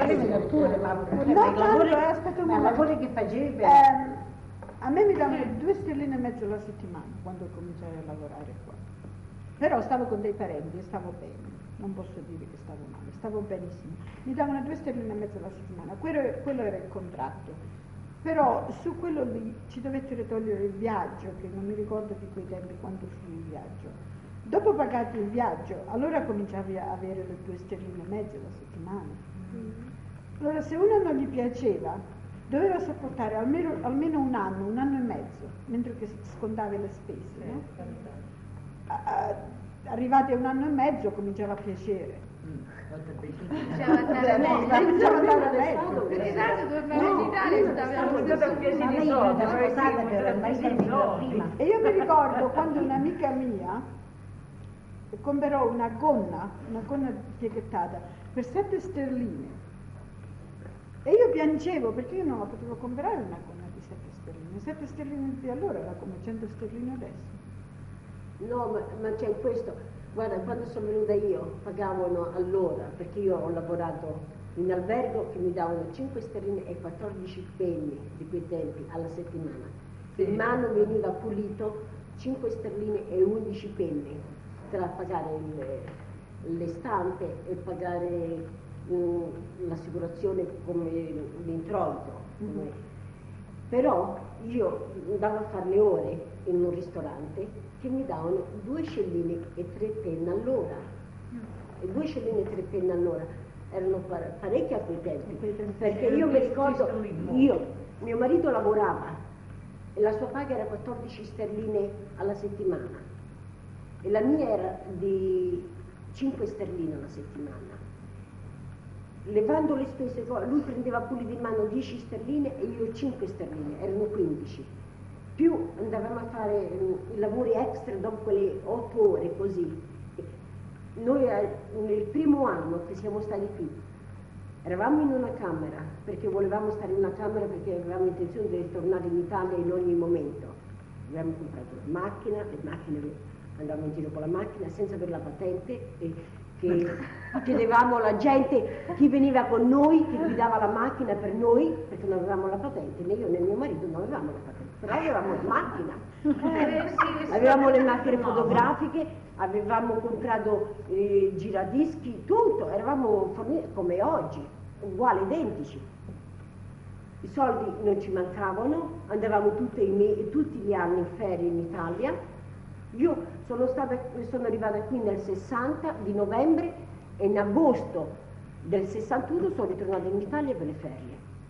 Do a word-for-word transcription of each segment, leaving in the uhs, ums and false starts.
sì, pure, ma pure no, per i lavori, tanto, eh, aspetta un ma i momento. lavori che facevi. Ehm, a me mi davano due sterline e mezzo alla settimana quando cominciai a lavorare qua. Però stavo con dei parenti e stavo bene, non posso dire che stavo male, stavo benissimo. Mi davano due sterline e mezzo alla settimana, quello, quello era il contratto. Però su quello lì ci dovettero togliere il viaggio, che non mi ricordo di quei tempi quanto fu il viaggio. Dopo pagato il viaggio, allora cominciavi a avere le due sterline e mezzo alla settimana. Mm. Allora se uno non gli piaceva, doveva sopportare almeno, almeno un anno, un anno e mezzo, mentre che scontavi le spese, no? Arrivati a un anno e mezzo cominciava a piacere. Cominciava a andare meglio. Cominciava ad andare meglio. Perché tanto tornare in Italia stava e io mi ricordo quando un'amica mia comprò una gonna, una gonna pieghettata per sette sterline e io piangevo perché io non la potevo comprare una gonna di sette sterline. sette sterline di allora era come cento sterline adesso. No, ma, ma c'è questo, guarda, quando sono venuta io pagavano all'ora, perché io ho lavorato in albergo che mi davano cinque sterline e quattordici penny di quei tempi alla settimana. In mano veniva pulito cinque sterline e undici penny tra pagare il, le stampe e pagare mh, l'assicurazione come l'introito. Mm-hmm. Però io andavo a fare le ore in un ristorante che mi davano due scellini e tre penne all'ora. E due scellini e tre penne all'ora erano parecchi a quei tempi, perché io mi ricordo, io, mio marito lavorava e la sua paga era quattordici sterline alla settimana e la mia era di cinque sterline alla settimana. Levando le spese, lui prendeva pulito in mano dieci sterline e io cinque sterline, erano quindici. Più andavamo a fare i lavori extra dopo quelle otto ore così. Noi nel primo anno che siamo stati qui eravamo in una camera perché volevamo stare in una camera perché avevamo intenzione di ritornare in Italia in ogni momento. Abbiamo comprato la macchina, le macchine, andavamo in giro con la macchina senza avere la patente e che chiedevamo alla gente chi veniva con noi, chi guidava la macchina per noi perché non avevamo la patente, né io né mio marito non avevamo la patente. Però avevamo la macchina, eh, avevamo le macchine fotografiche, avevamo comprato eh, giradischi, tutto, eravamo forniti come oggi, uguali, identici. I soldi non ci mancavano, andavamo tutti, i me- tutti gli anni in ferie in Italia. Io sono, stata, sono arrivata qui nel sessanta di novembre e in agosto del sessantuno sono ritornata in Italia per le ferie.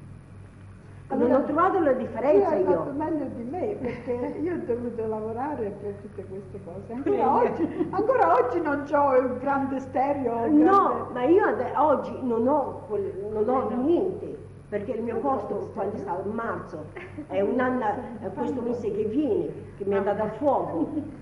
Non ho trovato la differenza io. Hai fatto meglio di me perché io ho dovuto lavorare per tutte queste cose. Ancora oggi, ancora oggi non ho il grande stereo. Il no, grande... ma io ad, oggi non ho, quel, non ho niente perché il mio posto quando è stato? Marzo, è un anno, è questo mese che viene, che mi è andato a fuoco.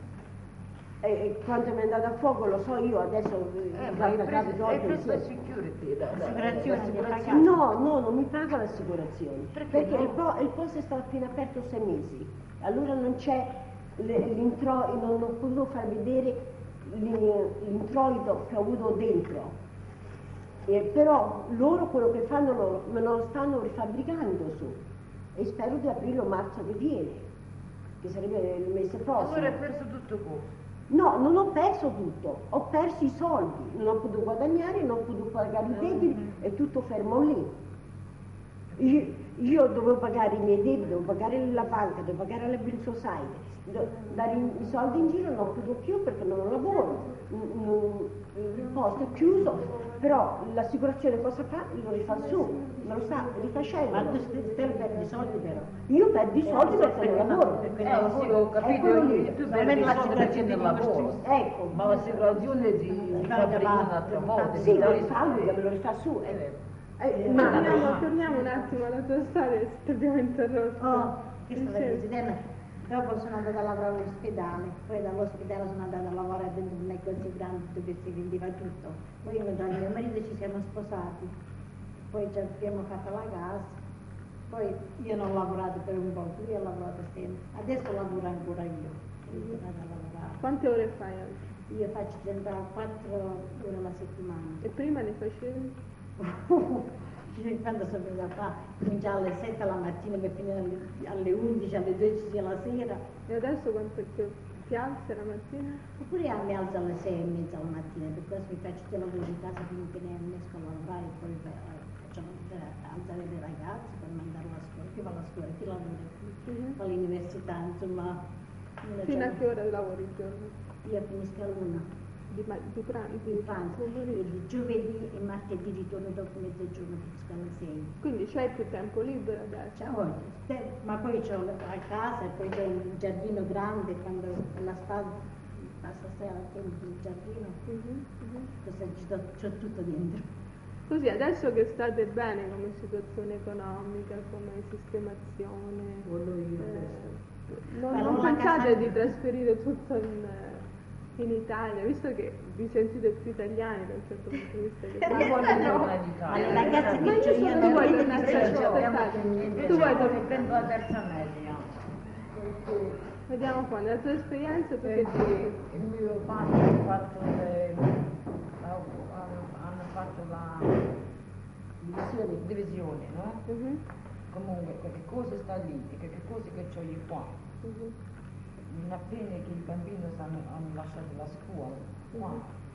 E quanto mi è andato a fuoco lo so io adesso. Eh, ma hai preso, hai preso la security, l'assicurazione? No, no, non mi paga l'assicurazione perché, perché no? il, po- il posto è stato appena aperto sei mesi, allora non c'è l'intro, non ho potuto far vedere l'introito che ho avuto dentro, eh, però loro quello che fanno loro me lo stanno rifabbricando su e spero di aprile o marzo che viene, che sarebbe il mese prossimo. Allora hai perso tutto qua? No, non ho perso tutto, ho perso i soldi, non ho potuto guadagnare, non ho potuto pagare i debiti, è tutto fermo lì. Io, io dovevo pagare i miei debiti, dovevo pagare la banca, dovevo pagare la Bill Society, do, dare i, i soldi in giro non ho potuto più perché non lavoro, non, il posto è chiuso, però l'assicurazione cosa fa? Lo rifà su, me lo sta rifacendo. Ma tu stai perdi soldi però? Io perdo i soldi perché non lavoro. Eh sì, ho capito, io, tu perdi i soldi perché non lavoro. Ecco. Ma l'assicurazione ti rifabbrica un'altra volta. Sì, lo rifà lui, me lo rifà su. Eh. Eh, ma torniamo, torniamo un attimo alla tua storia, ti abbiamo interrotto. Oh, che stavo dicendo. Dopo sono andata a lavorare all'ospedale, poi dall'ospedale sono andata a lavorare dentro un negozio grande dove si vendeva tutto. Poi io e mio marito ci siamo sposati, poi ci abbiamo fatto la casa, poi io non ho lavorato per un po', lui ha lavorato sempre. Adesso lavoro ancora io, sono tornata a lavorare. Quante ore fai oggi? Io faccio trentaquattro ore alla settimana. E prima ne facevi? Quando sono venuta qua, cominciava alle sette la mattina per finire alle, alle undici, alle dodici la sera. E adesso quanto ti, ti alzi la mattina? Oppure io mi alzo alle sei e mezza la mattina, per questo mi faccio tutti i lavori di casa prima che ne esco a lavorare e poi eh, facciamo eh, alzare le ragazze per mandarla a scuola, chi va alla scuola, chi lavora qui, Mhm. va all'università, insomma. non Fino a c'è- che ora lavori il giorno? Io finisco a luna. Di, ma- di pranzo? Di pranzo, e di giovedì e martedì ritorno dopo mezzogiorno finisco alle sei. Quindi c'hai più tempo libero adesso? Ciao, te- ma poi c'ho la la casa e poi c'è un giardino grande quando la strada passa sera dentro il giardino, Mhm, mhm. cosa c'ho, c'ho tutto dentro. Così adesso che state bene come situazione economica, come sistemazione, eh, non, Ma non non la pensate casa- di trasferire tutto in, in Italia, visto che vi sentite più italiani da un certo punto di vista che Io voglio tornare in Ma le Italia. ragazze Ma che io c'ho sono- io tu vuoi non tornare vedo a che Ciao, c'ho- aspetta. Tu Tu vuoi vuoi tornare? prendo la terza media. Vediamo qua, nella tua esperienza tu che Perché dici? il mio padre ha fatto le, ha- hanno fatto la divisione, divisione, no? Mhm, Comunque, che cose sta lì, che, che cose che ho io qua. mhm, Non appena che i bambini hanno, hanno lasciato la scuola, qua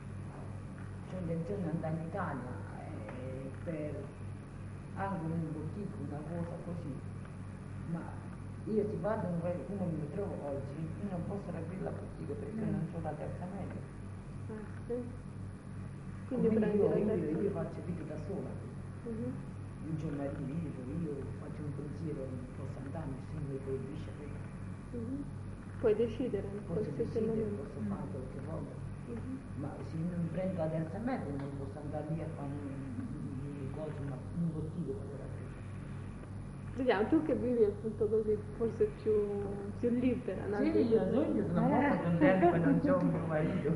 c'è intenzione di andare in Italia eh, per anche un boutique, una cosa così. Ma io ti vado in quel- come mi trovo oggi, io non posso aprire la boutique perché non ho la terza media. ah, sì. Quindi Quindi prendi io, la io, terza. io faccio vita da sola. Mhm. Il giorno arrivo, io faccio un pensiero, non posso andare, nessuno mi proibisce. Mhm. Puoi decidere in Posso qualsiasi decidere, momento. posso fare quel che voglio. Mhm. Ma se non prendo la terza media non posso andare lì a fare un, un, cosa, ma un bottiglio per la Vediamo, tu che vivi appunto così, forse più, più libera, no? Sì, io, io sono molto contenta che non c'ho un mio marito.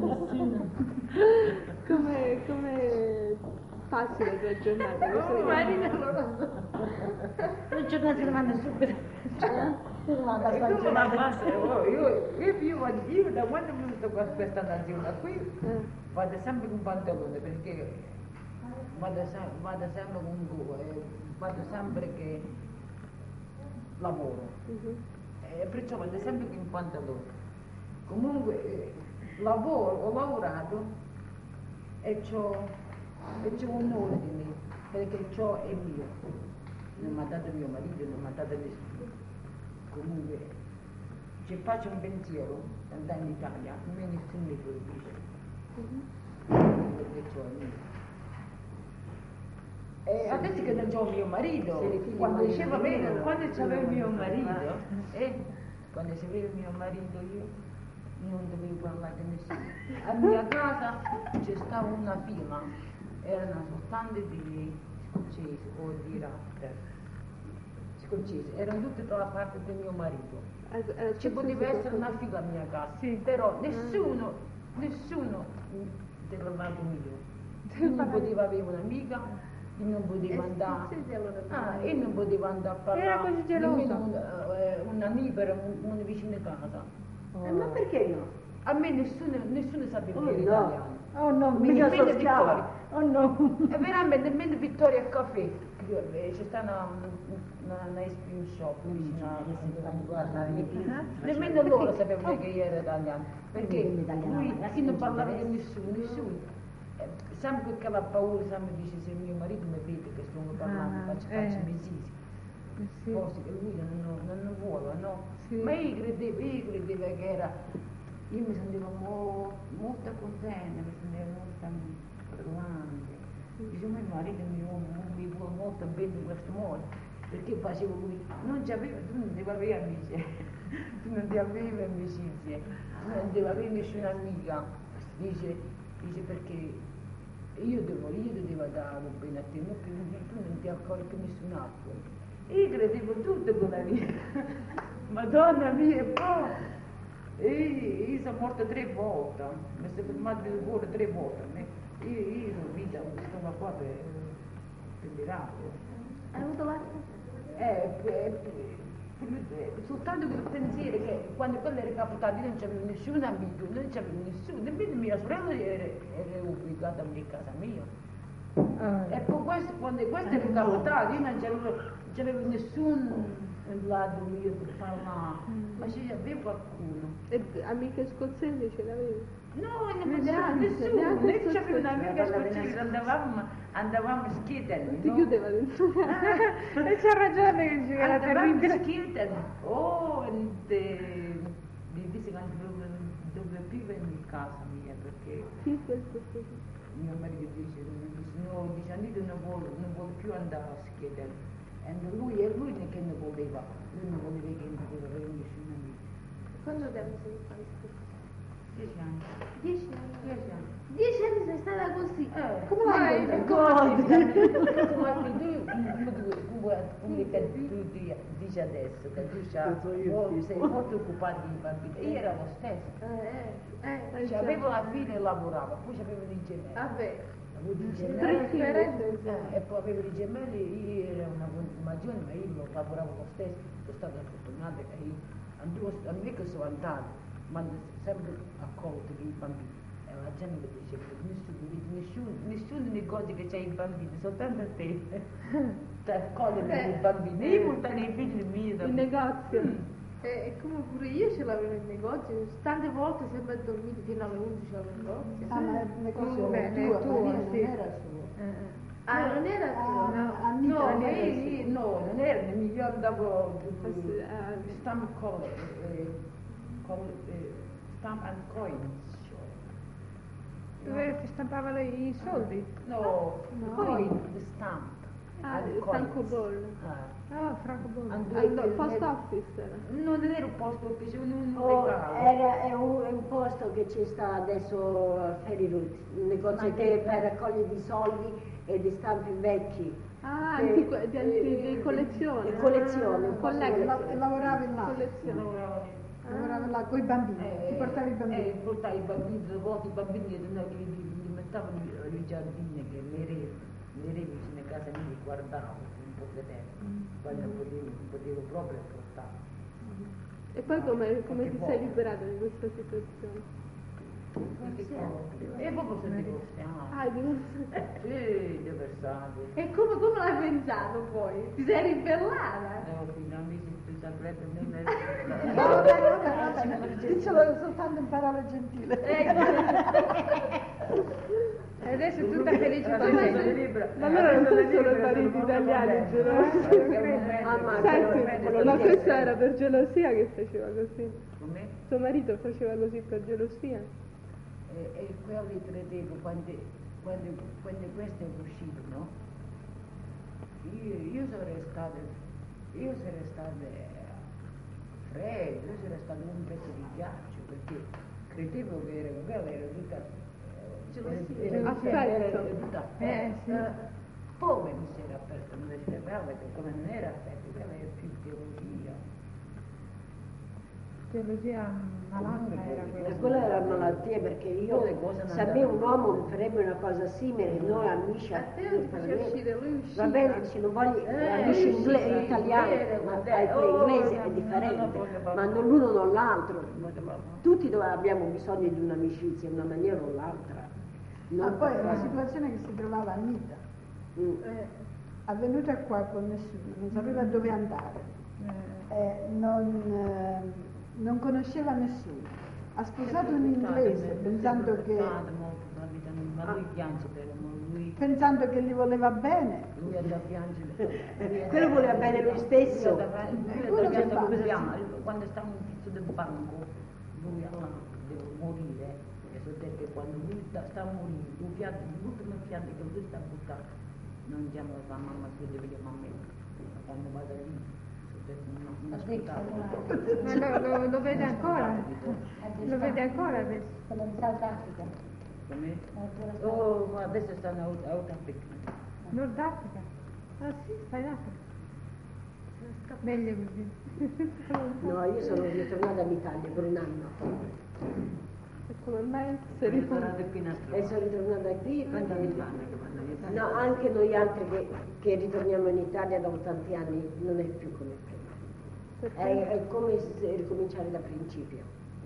Come, come passi la tua giornata? Visto Oh, che- marito, non lo so. La giornata ti manda subito. Ti manda E sta tu la giornata. base, oh, io, io, io, io da quando mi sto qua questa nazione qui Eh, vado sempre con pantalone perché vado, se- vado sempre con due, eh, vado sempre che lavoro mhm, e perciò vado sempre con pantalone. Comunque eh, lavoro, ho lavorato e c'ho, e c'ho un ordine perché ciò è mio, non mi ha dato mio marito, non mi ha dato nessuno. Comunque se faccio un pensiero andare in Italia, a me nessuno mi proibisce. mhm. Perché c'ho il mio. E adesso che non c'ho mio marito, Se le figlie quando vogliono diceva venire, bene, no? quando c'avevo il mio marito, Ah. eh, quando c'avevo il mio marito io non dovevo parlare con nessuno. A mia casa c'è stava una fila, erano soltanto di scozzesi o di rapper, scozzesi, erano tutte dalla parte del mio marito. Eh, eh, Ci forse poteva sì, essere una qualcosa. fila a mia casa, Sì. però nessuno, nessuno del lato mio. Io non potevo avere un'amica, io non potevo andare, ah, io non potevo andare a parlare, Era così gelosa. nemmeno un, eh, una neighbor, un, un vicino di casa. Eh, ma perché no? A me nessuno, nessuno sapeva Oh dire no, italiano. oh no, Mi mica dipende sono schiava. Vittoria. Oh no. E veramente nemmeno Vittoria Caffè, che, eh, c'è sta una, una, una ice cream shop vicino a nemmeno loro sapevano che io ero italiano, perché Quindi italiano, lui ragazzi, chi non non parlava ci con nessuno, nessuno. Eh, sempre perché aveva paura, sempre dice se mio marito mi vede che sto parlando, Ah, faccio, eh. faccio misisi. Eh, sì. Forse che lui non, non, non vuole, no? Sì. Ma io credevo, io credevo che era, io mi sentivo mo, molto contenta, mi sentivo molto parlando. Dice, mio marito mi, mi vuole molto bene in questo modo, perché facevo lui, non c'aveva, tu non devi avere amici, tu non devi avere amicizie, tu non devi avere nessuna amica, dice, dice perché io devo, io ti devo dare bene a te, non che tu non ti accorgi che nessun altro. Io credevo tutto con la vita, Madonna mia, e poi io, io sono morta tre volte, mi sono fermata il cuore tre volte, io, io sono vita, sono qua per, per miracolo. Hai avuto l'altro? Eh, eh, eh, soltanto quel pensiero che quando quello era capitato io non c'avevo nessun amico, non c'avevo nessuno, nemmeno mia sorella era, era obbligata a venire a casa mia. E poi questo, quando questo è capitato, io non c'avevo, c'avevo nessun lato mio per parlare, ma c'avevo qualcuno. E amiche scozzesi ce l'avevi? No, non Neanche, nessuno, neanche né c'avevo scozzese. un'amica scozzese, andavamo, andavamo a Skitten, Ti no? chiudeva dentro. E c'ha ragione che ci era Andavamo a terribile. Skitten, oh, e di dice che dove, dove vive in casa mia, perché Chi è scozzese? mio marito dice, dice no, dice Anita non vuole, non vuole più andare a Skitten. E lui è lui che non voleva, lui non voleva che non voleva rendersi un amico. Quando tempo sei stata scozzese? Dieci anni. Dieci anni. Dieci anni. Dieci anni sei stata così. Eh, Come ma l'hai è- fatto? come anche tu, come come che tu di- dici adesso, che tu c'ha- mo- sei molto occupato di bambini. Io ero lo stesso. Eh, eh, eh. Cioè, avevo la figlia e lavoravo, poi avevo dei gemelli. Vabbè. Avevo dei Tre gemelli. figli. Eh, e poi avevo dei gemelli, io ero una maggiore, ma io lo lavoravo lo stesso, sono stata fortunata che io andavo, non è che sono andata, ma sempre accolto i bambini. E la gente dice che nessuno, nessuno, nessuno negozio che c'è i bambini, soltanto a te. Cioè, accogliere Eh. i bambini, io portare i figli miei da Il negozio. E, e come pure io ce l'avevo in negozio, tante volte sempre dormito fino alle undici al negozio. Ah, ma il negozio Beh, era ne- tuo, tuo, Marina, non sì. era suo. Ah, non era Ah, tuo? no, No, Anita non ma era io, suo. no, non era, io andavo, Eh sì, eh. stamp con, eh, con eh, stamp and coins, cioè. Dove si stampavano i soldi? No, No. coin, the stamp. Ah, and il coins. francobollo. Ah. Ah, francobollo. And Al due- post office era. No, non era un posto office, un, un Oh, regalo. era, è, un, è un posto che ci sta adesso a Ferry Road, un negozio che per raccogliere i soldi e di stampi vecchi. Ah, Eh, antico- di, anti- eh, di collezione. di collezione, un Ah, posto collect- collezione. La- lavoravi là, collezione. lavoravi là con i bambini, Eh, ti portavi i bambini. Eh, portare i bambini, delle volte i bambini li, li, li, li mettevano nei giardini, che le re, le re vicino a casa mia li guardavo un po' di tempo, quando potevo, potevo proprio portare. E poi come, come Che ti buono. sei liberata di questa situazione? E proprio sono divorziato. Ah, di questo- Sì, divorziato. E come, come l'hai pensato poi? Ti sei ribellata? No, finalmente tu saprai non è... No, vabbè, vabbè, vabbè, dicelo soltanto in parole gentili. E adesso è tutta felice Adesso con sono te. libera. Ma allora non Adesso sono solo libera, mariti sono italiani, molto gelosi. contenta. Ah, ma Senti, quello- ma quello questo lì- era per gelosia che faceva così. Come? Suo marito faceva così per gelosia? E, e quelli credevo quando, quando, quando questo è uscito, no? Io, io sarei stata, io sarei stata fredda, io sarei stata un pezzo di ghiaccio perché credevo che era quella, era tutta Gelosia. era, Affetto. era, era tutta Eh, affetto. sì. Poi mi si era aperta una cervella che come non era affetto, quella era più teologia. Teologia malata era E quella. quella era una malattia perché io, Poi le cose non se a me un andavano. uomo mi farebbe una cosa simile, noi amici, A te non ti faceva uscire, lui usciva. va bene, se non voglio, Eh, amici sì, ingle- sì, italiani, eh, ma vabbè, anche oh, inglese no, è no, differente, no, no, no, ma no. non l'uno non l'altro. Tutti dove abbiamo bisogno di un'amicizia, in una maniera o l'altra. Ma Non poi per- la situazione che si trovava Anita, Mm. eh, avvenuta qua con nessuno, non sapeva dove andare, eh, non, eh, non conosceva nessuno. Ha sposato un inglese pensando che, Ma lui piange per lui, pensando che gli voleva bene. lui andava a piangere. Quello voleva bene lui stesso. Lui andava a piangere piano. Quando stava in pizzo del banco, lui allora deve morire. E so detto che quando lui sta, sta morendo, un pianto, l'ultimo pianto che lui sta buttando, non chiama la mamma che deve chiamare me. Quando vado lì, so detto no, non ascoltare. Ma lo, lo, lo vede ancora? Lo vede ancora adesso? Quello di South Africa. Come? Oh, ma adesso stanno a Out- Out Africa. Nord Africa? Ah sì, sta in Africa. Meglio così. No, io sono ritornata all'Italia per un anno E come mai sei Sono ritornata? ritornato qui in e Australia. sono ritornata qui. Quanti anni fanno che vanno in Italia? No, anche noi altri che, che ritorniamo in Italia dopo tanti anni non è più come prima. È, è come se ricominciare da principio.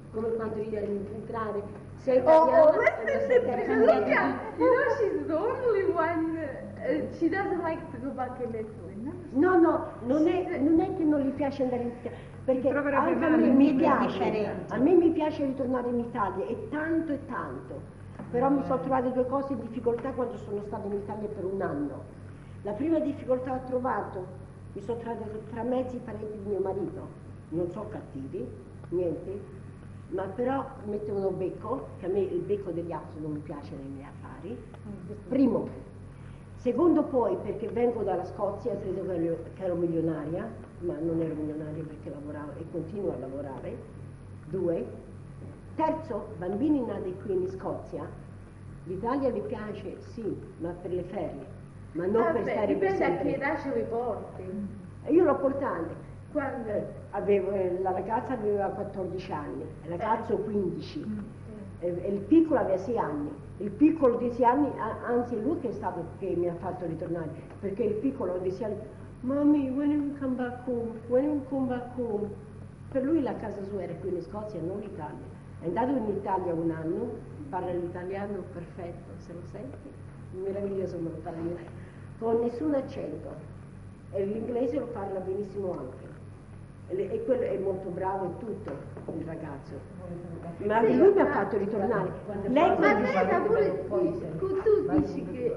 come quando devi entrare, sei Oh, italiana oh, e non sei listen, look italiana. at, you know, she's the only one, uh, she doesn't like to go back in Italy, no? No, no, non è, non è che non gli piace andare in Italia, perché troverebbe anche a male, me mi è piace, differente. a me mi piace ritornare in Italia, e tanto e tanto, però mi sono trovate due cose in difficoltà quando sono stata in Italia per un anno. La prima difficoltà ho trovato, mi sono trovata tra mezzi i parenti di mio marito, non sono cattivi, niente, ma però mettevano becco, che a me il becco degli altri non mi piace nei miei affari, primo. Secondo poi, perché vengo dalla Scozia, credo che ero, che ero milionaria, ma non ero milionaria perché lavoravo e continuo a lavorare. Due. Terzo, bambini nati qui in Scozia, l'Italia vi piace, sì, ma per le ferie, ma non Vabbè, per stare per dipende a che sempre. età ce li porti. E io l'ho portata. Quando? Eh, avevo, eh, la ragazza aveva quattordici anni, il ragazzo quindici, e, e il piccolo aveva sei anni. Il piccolo di sei anni, a- anzi è lui che è stato che mi ha fatto ritornare, perché il piccolo di sei anni, Mommy, when you come back home, when you come back home. Per lui la casa sua era qui in Scozia, non in Italia. È andato in Italia un anno, parla l'italiano perfetto, se lo senti, meraviglioso me lo parla in italiano, con nessun accento. E l'inglese lo parla benissimo anche. E, le- e quello è molto bravo e tutto, il ragazzo. Ma Sì, lui mi ha ma- fatto ritornare. Lei Ma come Nena pure, tu, tu dici che,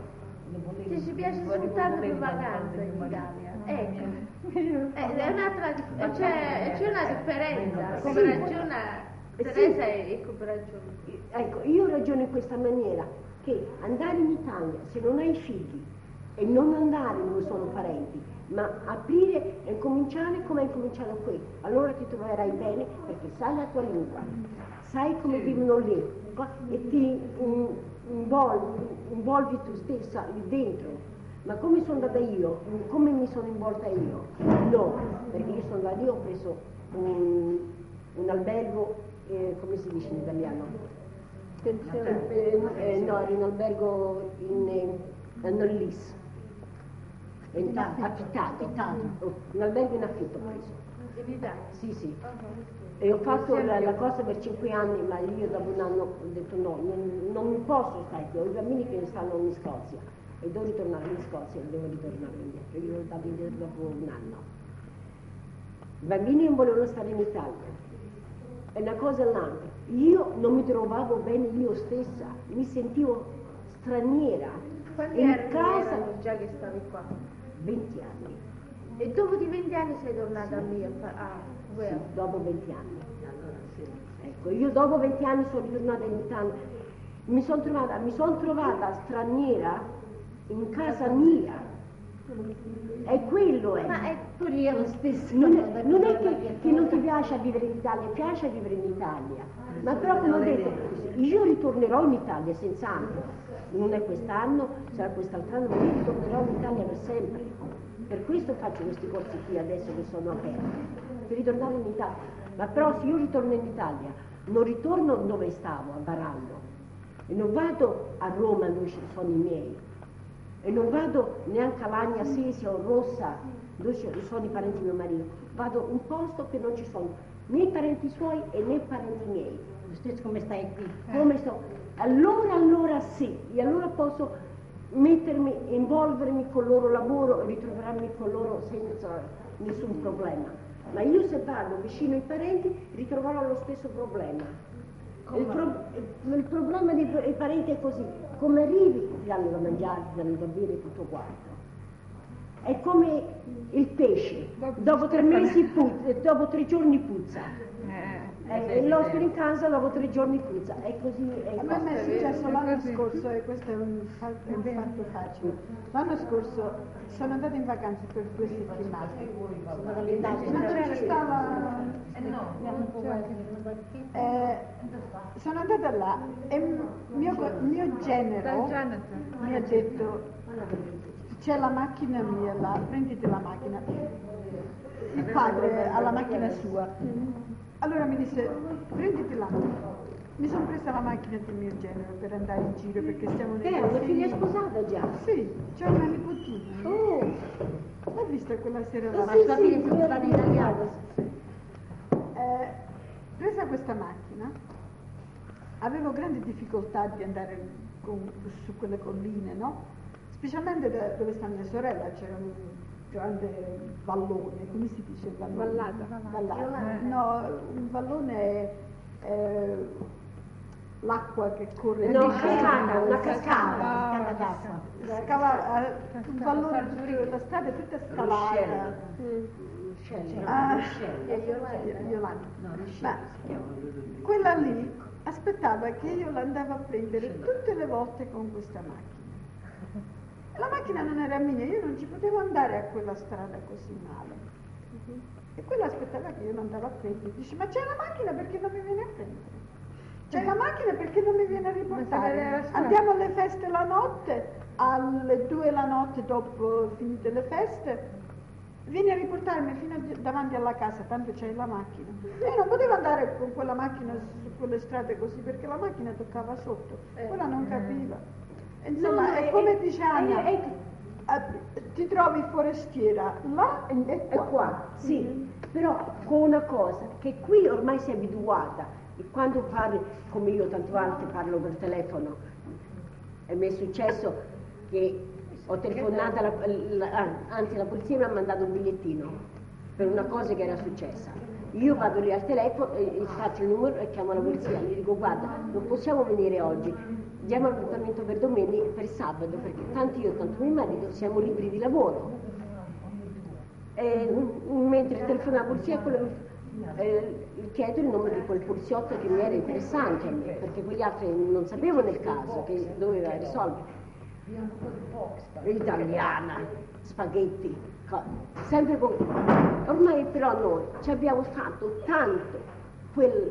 che ci piace soltanto per vacanza in Italia. Ecco. Eh, è un'altra dif- eh, c'è, c'è una differenza, come Sì. ragiona Sì. Teresa e come ragiona. Ecco, io ragiono in questa maniera, che andare in Italia, se non hai figli, e non andare dove sono parenti, ma aprire e cominciare come hai cominciato qui, allora ti troverai bene perché sai la tua lingua, sai come vivono lì e ti mm, involvi, involvi tu stessa lì dentro. Ma come sono andata io, come mi sono involta io? No, perché io sono andata io, ho preso un, un albergo, eh, come si dice in italiano? Attenzione. Eh, eh, no, era un albergo in, eh, a Nollis. In affitto. Affittato. Affittato. Oh, un albergo in affitto ho preso. In Italia. Sì, sì. E ho fatto la, la cosa per cinque anni, ma io dopo un anno ho detto no, non, non mi posso stare qui, ho i bambini che stanno in Scozia e devo ritornare in Scozia e devo ritornare indietro. Io sono andato indietro dopo un anno. I bambini non volevano stare in Italia. E una cosa e l'altra, io non mi trovavo bene io stessa, mi sentivo straniera. Quanti in anni casa erano già che stavi qua? venti anni. E dopo di venti anni sei tornata a me a fa- a Sì, Wales. dopo venti anni. Ecco, io dopo venti anni sono ritornata in Italia, mi sono trovata, mi son trovata straniera in casa mia. E quello è. Ma è Pure io lo stesso. Non è, non è che, che non ti piace vivere in Italia, piace vivere in Italia. Ma però come ho detto, io ritornerò in Italia senz'altro. Non è quest'anno, sarà quest'altro anno, ma io ritornerò in Italia per sempre. Per questo faccio questi corsi qui adesso che sono aperti, per ritornare in Italia. Ma però se io ritorno in Italia, non ritorno dove stavo, a Barallo, e non vado a Roma dove ci sono i miei, e non vado neanche a Lagna Sesia o Rossa dove ci sono i parenti di mio marito, vado in un posto che non ci sono né i parenti suoi e né i parenti miei. Lo stesso come stai qui. Come sto? Allora, allora sì, e allora posso mettermi, involvermi con il loro lavoro e ritrovarmi con loro senza nessun problema. Ma io se vado vicino ai parenti ritroverò lo stesso problema. Il, pro- il problema dei dei parenti è così, come arrivi ti danno da mangiare, ti danno da bere tutto quanto. È come il pesce, dopo tre mesi puzza, dopo tre giorni puzza. Eh, e l'ospite in casa dopo tre giorni puzza, è così. È A me mi è successo l'anno scorso, e questo è un fatto, un fatto facile. L'anno scorso sono andata in vacanza per due settimane. Non c'era stava. Eh, sono andata là e mio, mio genero mi ha detto: c'è la macchina mia là, prenditi la macchina. Il padre ha la macchina sua. Allora mi disse: prenditi la macchina. Mi sono presa la macchina del mio genero per andare in giro perché stiamo nei Che è una paesini. figlia sposata già? Sì, c'è una nipotina. Oh, L'ho vista quella sera là. Ma sua figlia è stata in italiano. Eh, presa questa macchina, avevo grandi difficoltà di andare con, su quelle colline, no? Specialmente da, dove sta mia sorella, c'era un grande vallone, come si dice vallone? Vallata. Vallata. No, un vallone è eh, l'acqua che corre. No, di cascata, una cascata. Cascata d'acqua. Scava, eh, un vallone, dove la strada è tutta scalata. Ah, Iolanda. Ma quella lì aspettava che io l'andavo a prendere tutte le volte con questa macchina. La macchina non era mia, io non ci potevo andare a quella strada così male. E quella aspettava che io l'andavo a prendere. Dice, ma c'è la macchina, perché non mi viene a prendere? C'è la macchina, perché non mi viene a riportare? Andiamo alle feste la notte, alle due la notte dopo finite le feste, vieni a riportarmi fino a, davanti alla casa, tanto c'è la macchina. Io non potevo andare con quella macchina su quelle strade così, perché la macchina toccava sotto, quella non capiva. Insomma, No, è è- come è- dice Anna, è- eh, ti trovi forestiera là e È qua. qua, sì, però con una cosa, che qui ormai si è abituata, e quando parli, come io tante volte parlo per telefono, e mi è successo che ho telefonato, alla, la, anzi la polizia mi ha mandato un bigliettino per una cosa che era successa. Io vado lì al telefono, e faccio il numero e chiamo la polizia, gli dico guarda, non possiamo venire oggi, diamo l'appuntamento per domenica, per sabato, perché tanto io, tanto mio marito siamo liberi di lavoro. E, m- mentre telefono alla polizia, quello, eh, chiedo il nome di quel poliziotto che mi era interessante a me, perché quegli altri non sapevano il caso, che doveva risolvere. Italiana, spaghetti, co- sempre con... Ormai però noi ci abbiamo fatto tanto, quel...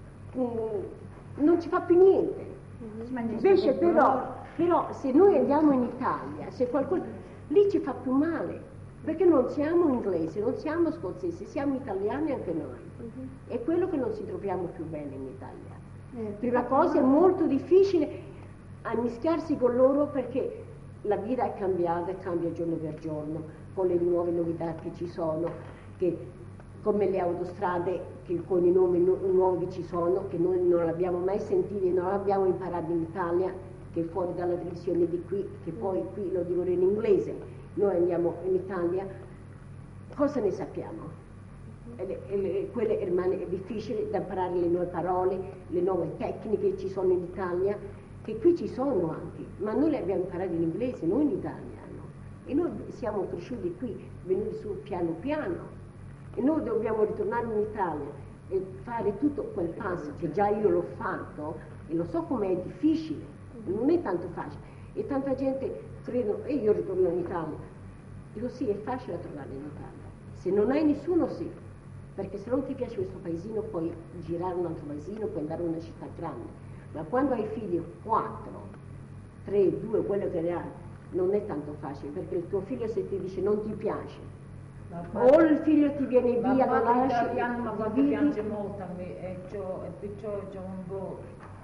mm, non ci fa più niente. Invece però, però se noi andiamo in Italia, se qualcuno... lì ci fa più male, perché non siamo inglesi, non siamo scozzesi, siamo italiani anche noi. È quello che non ci troviamo più bene in Italia. Eh, Prima cosa è molto difficile a mischiarsi con loro, perché la vita è cambiata e cambia giorno per giorno con le nuove novità che ci sono, che, come le autostrade, che, con i nomi nu- nuovi che ci sono, che noi non abbiamo mai sentiti, non abbiamo imparato in Italia, che è fuori dalla televisione di qui, che poi qui lo dicono in inglese, noi andiamo in Italia, cosa ne sappiamo? E le, e le, quelle rimane è difficile da imparare le nuove parole, le nuove tecniche che ci sono in Italia, che qui ci sono anche, ma noi le abbiamo imparate in inglese, non in italiano. E noi siamo cresciuti qui, venuti su piano piano, e noi dobbiamo ritornare in Italia e fare tutto quel passo che già io l'ho fatto e lo so com'è difficile, non è tanto facile. E tanta gente crede, e io ritorno in Italia. Dico sì, è facile tornare in Italia. Se non hai nessuno sì, perché se non ti piace questo paesino puoi girare un altro paesino, puoi andare in una città grande. Ma quando hai figli quattro, tre, due, quello che ne hai, non è tanto facile, perché il tuo figlio se ti dice non ti piace, o il figlio ti viene ma via, lo padre lasci, italiano, ma ti quando vivi. piange molto a me, e, ciò, e perciò c'è un po',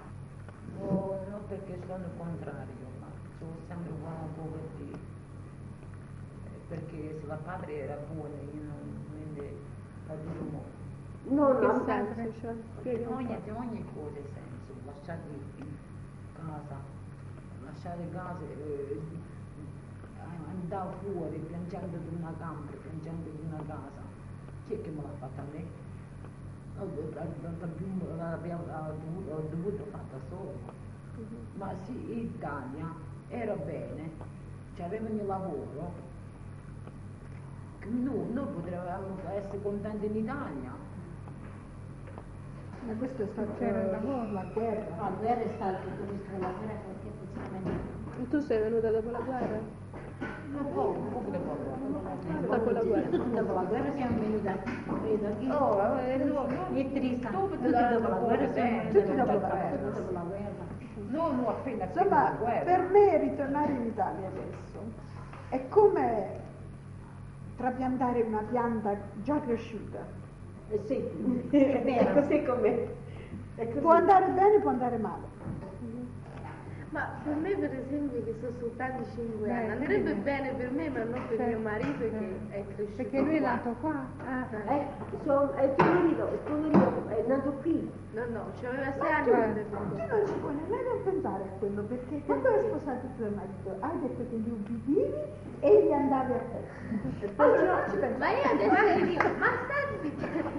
oh, non perché sono contrario, ma sono sempre un po' per dire, perché se la padre era buona io non quindi la dico molto. No, Che no, senso, cioè, spiega un Ogni, po'. ogni cosa ha senso, lasciare in casa, lasciare casa, eh, andare fuori piangendo di una camera, piangendo di una casa, chi è che me l'ha fatta a me? Ho, ho, l'abbiamo dovuto, ho dovuto fatta solo, ma sì, in Italia era bene, cioè avevano il lavoro, noi, noi potevamo essere contenti in Italia. Ma questo è stato C'era il lavoro. la guerra. La guerra è stata tutta la guerra perché praticamente E tu sei venuta dopo la guerra? Un po', un po' dopo Dopo la guerra. dopo la guerra siamo venuti a credo che Oh, eh, no, è triste. dopo Tutti dopo la guerra siamo venuti Tutti dopo la guerra. tutti dopo la guerra. non appena appena Insomma, la guerra. per me ritornare in Italia adesso è come trapiantare una pianta già cresciuta. Eh sì, è vero, così com'è. È così. Può andare bene, può andare male. Ma per me per esempio che sono soltanto cinque Beh, anni, andrebbe bene per me ma non per Sì. mio marito che Sì. è cresciuto Perché lui è qua. nato qua. Ah. Eh, suo, eh, tuo marito, tuo marito è nato qui. No, no, c'aveva sei Ma anni tu, quando è tu venuto. non ci puoi nemmeno pensare a quello, perché quando hai sposato tuo marito hai detto che gli ubbidivi e gli andavi a festa. Allora non ci pensi. Ma io adesso gli dico, ma senti,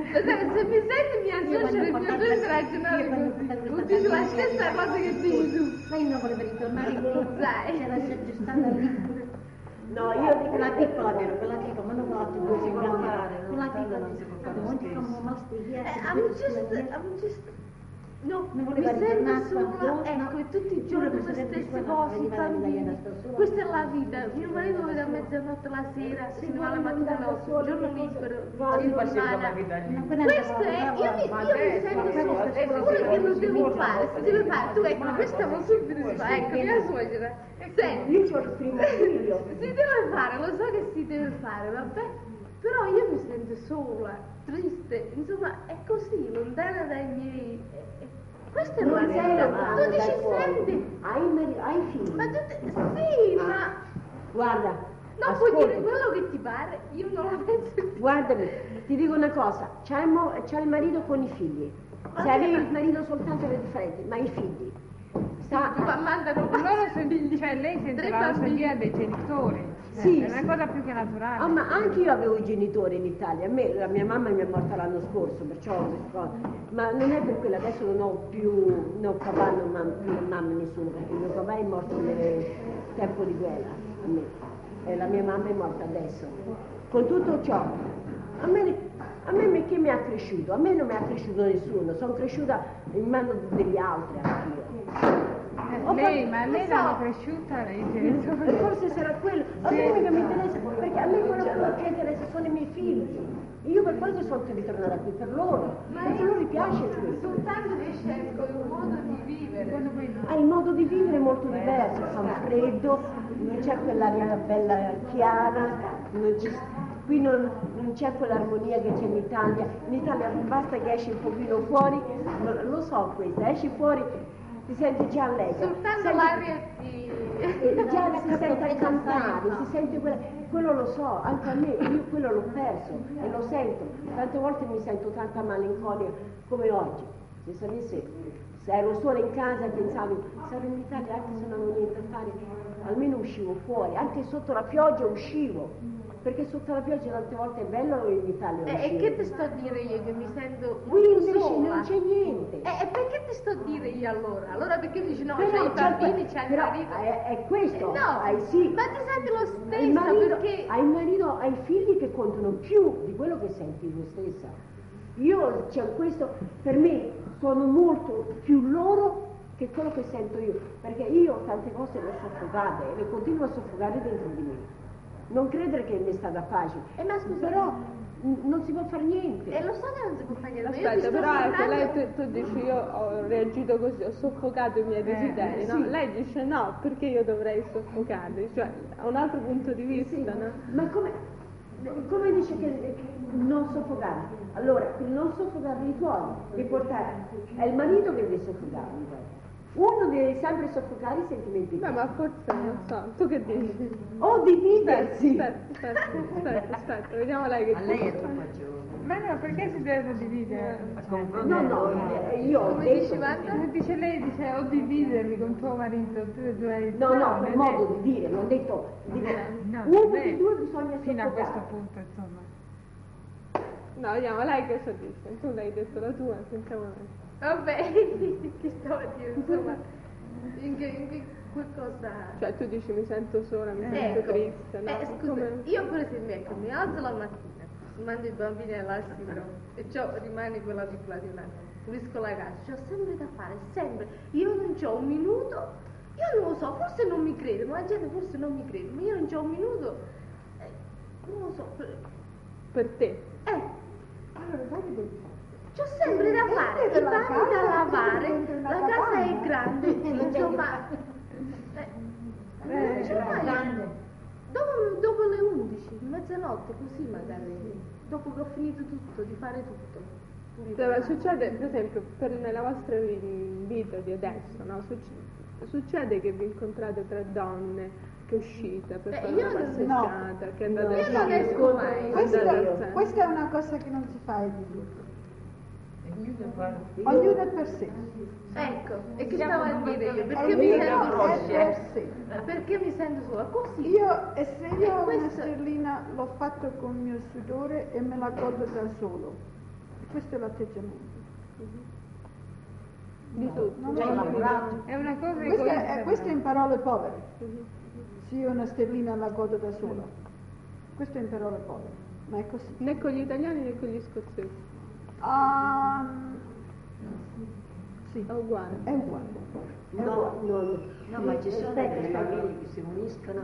se mi senti mi associo il mio genere a ragionare così. Tu dici la stessa cosa che dici tu. Ma io non volevo ritornare in Sai. c'era aggiustata lì. No, io dico Quella piccola vero, quella piccola, ma non quella più Non si può grande. fare, non Quella si piccola, non si può fare non ci spesso. come mostri via. Eh, I'm just, I'm just, no, Non mi voleva sento ritornare sola, qualcosa, ecco, e tutti i pure giorni per le sapere stesse quella cose, i arriva la bambini, italiana sta sola. questa è la vita, mio marito vede a mezzanotte la sera, se ne va la mattina notte, un giorno libero, Ma in io facevo la settimana. vita lì. Ma quella Questo andava è, a io mi, Ma io mi adesso, sento adesso, sola, adesso pure si che può- lo si devi può fare, fare, si deve si fare, può tu ecco, fare, questa si lo può subito fare. si fa, ecco, mia suocera, senti, io ho il primo figlio. si deve fare, lo so che si deve fare, vabbè, però io mi sento sola, triste, insomma, è così, lontana dai miei... eh, eh, Questa è la Non sei realtà. lontano Tu dici dai tuoi. senti, Hai, mari- hai figli. ma tu te- sì, ma Guarda, non puoi ascolta. dire quello che ti pare, io non la penso così. Guardami, ti dico una cosa, c'hai il, mo- c'hai il marito con i figli. Se avevi il marito soltanto le differenti, ma i figli. Sta, Ma mandano Loro sen- cioè lei sente Tre la bambini. nostalgia dei genitori. Eh, Sì, è una sì. cosa più che naturale. Ah, ma anche io avevo i genitori in Italia, a me, la mia mamma mi è morta l'anno scorso, perciò, ma non è per quello, adesso non ho più, né ho papà, né mamma, né mamma, nessuno, perché mio papà è morto nel tempo di guerra, a me, e la mia mamma è morta adesso. Con tutto ciò, a me, a me che mi ha cresciuto? A me non mi ha cresciuto nessuno, sono cresciuta in mano degli altri anch'io. Eh, Ho lei, fatto- ma lo lei so. l'hanno cresciuta i E genitori. forse sarà quello, a me mica mi interessa, perché a me quello che mi interessa sono i miei figli. Io per questo sono ritornata qui, per loro, perché a loro piace quello. soltanto che scelgo il modo di vivere. Ha il modo di vivere molto diverso, fa un freddo, non c'è quell'aria bella chiara, non ci- qui non, non c'è quell'armonia che c'è in Italia. In Italia basta che esci un pochino fuori, lo, lo so questo, esci fuori, ti senti già allegro. Soltanto Senti- l'aria di... E già si sente a cantare, si sente quella, quello lo so, anche a me, io quello l'ho perso e lo sento, tante volte mi sento tanta malinconia come oggi, se sapessi, se ero sola in casa e pensavo, sarò in Italia anche se non avevo niente da fare, almeno uscivo fuori, anche sotto la pioggia uscivo, perché sotto la pioggia tante volte è bello in Italia E, e uscire. che ti sto a dire io che mi sento Qui molto invece sola? non c'è niente. E, e perché ti sto a dire io allora? Allora perché dici no, Però c'hai i c'è bambini, que- c'hai il però marito? è, è questo, Eh, no, hai sì. ma ti senti lo Hai il stesso marito, perché... hai il marito, hai i figli che contano più di quello che senti tu stessa. Io, cioè, questo per me sono molto più loro che quello che sento io, perché io tante cose le ho soffocate e le continuo a soffocare dentro di me. Non credere che mi sta da pace, Eh, ma scusa, però n- non si può fare niente. E lo so che non si può fare niente, ma io ti Aspetta, sto però ecco, parlando- lei tu, tu dici io ho reagito così, ho soffocato i miei desideri, no? sì. Lei dice no, perché io dovrei soffocarli? Cioè, ha un altro punto di vista, Sì, no? ma come, come dice che, che non soffocare? Allora, il non soffocare i tuoi, di portare, è il marito che deve soffocare i tuoi. Uno deve sempre soffocare i sentimenti. Beh, ma forse non so, tu che dici? O dividersi. Aspetta, aspetta, aspetta, aspetta, vediamo lei che A lei è dice. troppo giovane. Ma no, perché si deve dividere? A confronto No, con no, noi. eh, io ho Come detto, dici, Wanda? Dice lei, dice o dividermi con tuo marito, tu due. no, no, per non è- modo di dire, non ho detto, dico, No, uno non è dei due bisogna fino a questo soffocare. punto, insomma. No, vediamo, lei cosa dice? Tu l'hai detto la tua, sentiamo lei. Vabbè, che stavo a dire, insomma, in che, in che qualcosa... Cioè, tu dici mi sento sola, mi sento Ecco, triste, no? eh, scusa, Come- io per esempio, ecco, mi alzo la mattina, mando i bambini all'asilo e ciò rimane quella piccola di un anno, pulisco la casa, c'ho sempre da fare, sempre, io non c'ho un minuto, io non lo so, forse non mi crede, ma la gente forse non mi crede, ma io non c'ho un minuto, eh, non lo so, per- Per te. eh, Allora, sai che devi fare? c'ho sempre da fare, i della panni casa, da dentro lavare, una la casa è capanna. grande, insomma, eh, non ce la fai. Dopo, dopo le undici, mezzanotte, così magari, dopo che ho finito tutto, di fare tutto. Cioè, succede, per esempio, per nella vostra vi- vita di adesso, no? Succe- succede che vi incontrate tre donne, che uscite per Eh, fare io una non- passeggiata, che andate Io non esco mai. Questa, andate al centro. questa è una cosa che non si fa in gruppo. Ognuno fa- Ognuno è per sé. Ecco, e che stavo a dire io? Perché Ognuno mi è sento per sola? sé. Perché mi sento sola? Così. Io, e se io ho una questo- sterlina, l'ho fatto con il mio sudore e me la godo da solo. Questo è l'atteggiamento. Di tutto. Non Già lo so. lavorato. È una cosa Questo è, egoista. questo è in parole povere. Se io ho una sterlina la godo da sola. Questo è in parole povere, ma è così. Né con gli italiani né con gli scozzesi. Ah, sì, È uguale. è uguale. È No, uguale. no, no, no, ma ci sono delle famiglie che si uniscono,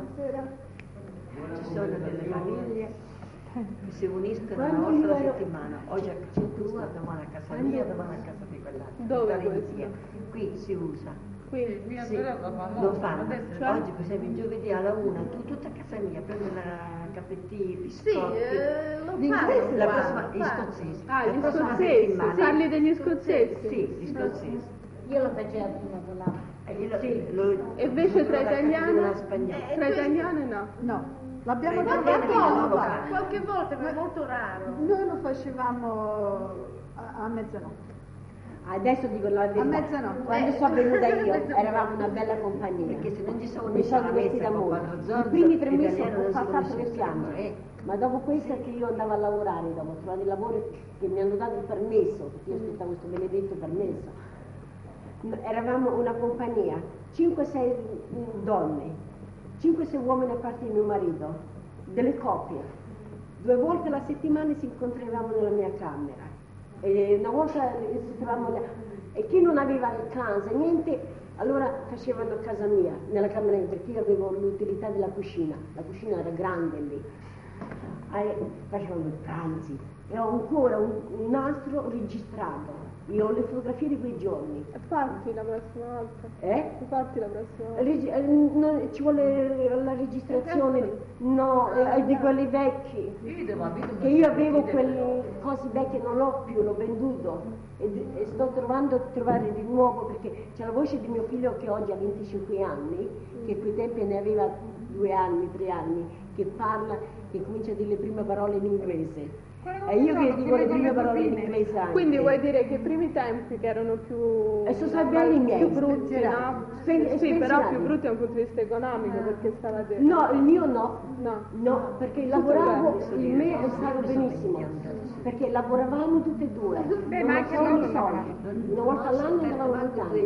ci sono delle famiglie che si uniscono una Quando volta io alla ero- settimana, oggi a casa tua, domani a casa mia, domani a casa di quell'altro. Dove Tutta questo? insieme. Qui si usa. Qui Mia Sì, sorella fa lo molto, fanno. adesso- Cioè? Oggi per esempio il giovedì alla una, tu tutta a casa mia, prendi la caffettini, Sì, biscotti. eh, lo Di fanno. inglese? La qua, prossima, gli qua. scozzesi. Ah, La gli prossima scozzesi, settimana- parli degli scozzesi? Sì, gli scozzesi. Io lo facevo prima con la... E io- sì, lo- E invece tra la italiane? catena spagnola. Tra italiane no. No, l'abbiamo Qualche fatto Qualche volta, anche volta, noi. qualche volta, ma è molto raro. Noi lo facevamo a, a mezzanotte. Adesso dico la verità. A mezzanotte. Quando sono venuta io eravamo una bella compagnia. Perché se non ci sono Mi sono messa divertita con molto. quattro I zorzi, primi tre mesi italiano ho non si fatto conosce che piangere. eh. Ma dopo questo che io andavo a lavorare, dopo ho trovato il lavoro che mi hanno dato il permesso, perché io aspettavo questo benedetto permesso. Eravamo una compagnia, cinque sei donne, cinque sei uomini a parte di mio marito, delle coppie. Due volte alla settimana ci incontravamo nella mia camera. E una volta ci trovavamo là. E chi non aveva casa, niente, allora facevano a casa mia, nella camera mia, perché io avevo l'utilità della cucina. La cucina era grande lì. E facevano i pranzi. E ho ancora un, un nastro registrato. Io ho le fotografie di quei giorni. E parti la prossima volta. Eh? E parti la prossima volta. Regi- eh, non- ci vuole la registrazione no, eh, di quelli vecchi. Video, ma video, Che io avevo quelle cose vecchie, non l'ho più, l'ho venduto e, e sto trovando a trovare di nuovo perché c'è la voce di mio figlio che oggi ha venticinque anni, che a quei tempi ne aveva due anni, tre anni, che parla, che comincia a dire le prime parole in inglese. E io che dico le prime parole in inglese anche. Quindi vuoi dire che i primi tempi che erano più, E sono stati belli i miei, più brutti, no? Spen- Sì, però spensierati. più brutti dal punto di vista economico, perché stavate... No, il mio no. No. No, perché lavoravo, il me è stato benissimo, perché lavoravamo tutte e due, Beh, non ma ho anche solo loro soldi. Una volta all'anno andavamo a vacanza.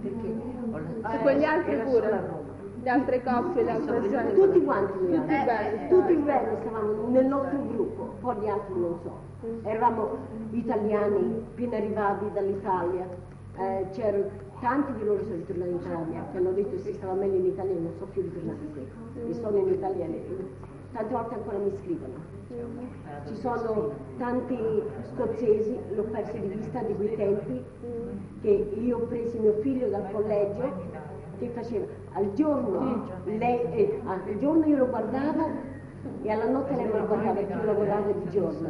E quegli altri pure? Le altre coppie, le altre gente? Tutti quanti noi, Tutti belli. tutti belli stavamo nel nostro gruppo, poi gli altri non so. Eravamo italiani, appena arrivati dall'Italia, eh, c'erano tanti di loro sono ritornati in Italia, che hanno detto si stava meglio in Italia, non so più ritornati qui, e sono in Italia, tante volte ancora mi scrivono. Ci sono tanti scozzesi, l'ho perso di vista di quei tempi, che io ho preso mio figlio dal collegio, che faceva al giorno, lei, eh, al giorno io lo guardavo e alla notte lei me lo guardava perché io lavoravo di giorno.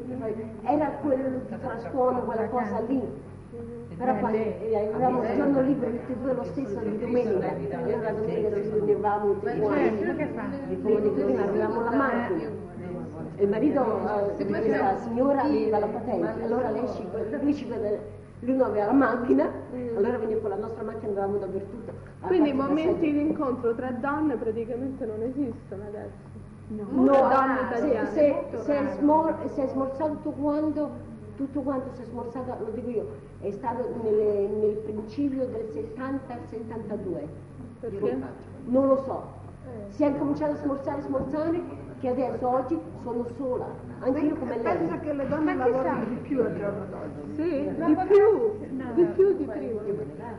Era quel frastuono, quella cosa lì. Però poi eh, avevamo il giorno libero tutti e due lo stesso di domenica, allora la domenica ci riunivamo tutti quanti, e come dico prima avevamo la macchina. E il marito eh, di questa signora aveva la patente, allora lei ci, lui ci vede, lui non aveva la macchina, allora veniva con la nostra macchina, andavamo dappertutto. A Quindi i parte momenti passeggio. di incontro tra donne praticamente non esistono adesso. No, donne se, italiane. se, se, è smor- se è smorzato tutto quanto, tutto quanto si è smorzato, lo dico io, è stato nelle- nel principio del settanta al settantadue. Perché? Non lo so. Si è incominciato a smorzare, smorzare, che adesso oggi sono sola, anche io come lei. Penso che le donne lavorano di più al giorno d'oggi. Sì, di più, di più di prima.